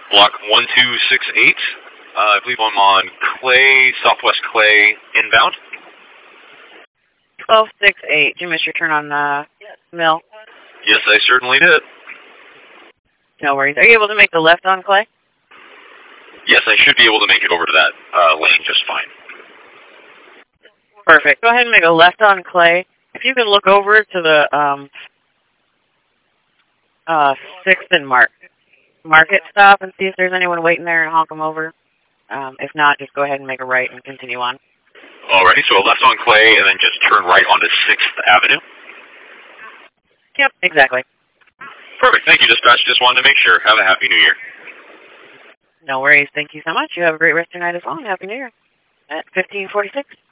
Block 1268. I believe I'm on Clay, Southwest Clay, inbound. 1268. Did you miss your turn on Mill? Yes, I certainly did. No worries. Are you able to make the left on Clay? Yes, I should be able to make it over to that lane just fine. Perfect. Go ahead and make a left on Clay. If you can look over to the 6th and Market stop and see if there's anyone waiting there and honk them over. If not, just go ahead and make a right and continue on. Alrighty, so a left on Clay and then just turn right onto 6th Avenue? Yep, exactly. Perfect. Thank you, dispatch. Just wanted to make sure. Have a Happy New Year. No worries. Thank you so much. You have a great rest of your night as well. Happy New Year. At 1546.